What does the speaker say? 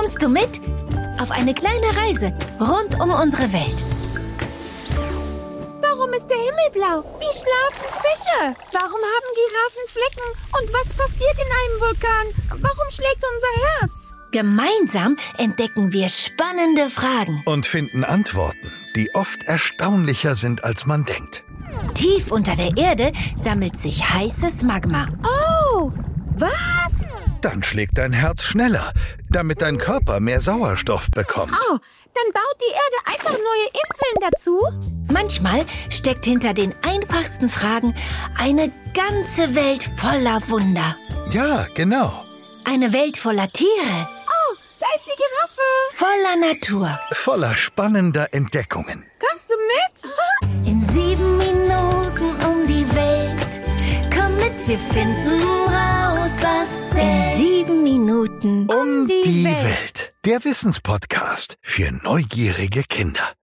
Kommst du mit? Auf eine kleine Reise rund um unsere Welt. Warum ist der Himmel blau? Wie schlafen Fische? Warum haben Giraffen Flecken? Und was passiert in einem Vulkan? Warum schlägt unser Herz? Gemeinsam entdecken wir spannende Fragen. Und finden Antworten, die oft erstaunlicher sind, als man denkt. Tief unter der Erde sammelt sich heißes Magma. Oh, was? Dann schlägt dein Herz schneller, damit dein Körper mehr Sauerstoff bekommt. Oh, dann baut die Erde einfach neue Inseln dazu? Manchmal steckt hinter den einfachsten Fragen eine ganze Welt voller Wunder. Ja, genau. Eine Welt voller Tiere. Oh, da ist die Giraffe. Voller Natur. Voller spannender Entdeckungen. Kommst du mit? In 7 Minuten um die Welt. Komm mit, wir finden raus, was zählt. In 7 Minuten Um die Welt. Der Wissenspodcast für neugierige Kinder.